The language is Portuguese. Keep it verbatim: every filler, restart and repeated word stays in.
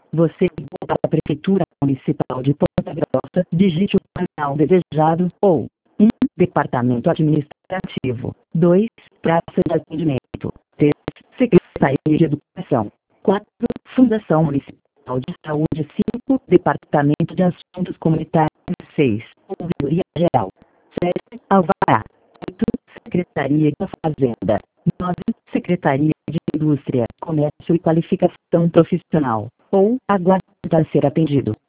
Você ligou para a Prefeitura Municipal de Ponta Grossa, digite o canal desejado, ou um. Departamento Administrativo. dois. Praça de Atendimento. três. Secretaria de Educação. quatro. Fundação Municipal de Saúde. cinco. Departamento de Assuntos Comunitários. seis. Ouvidoria Geral. sete. Alvará. oito. Secretaria da Fazenda. nove. Secretaria de Indústria, Comércio e Qualificação Profissional. Ou aguarde para ser atendido.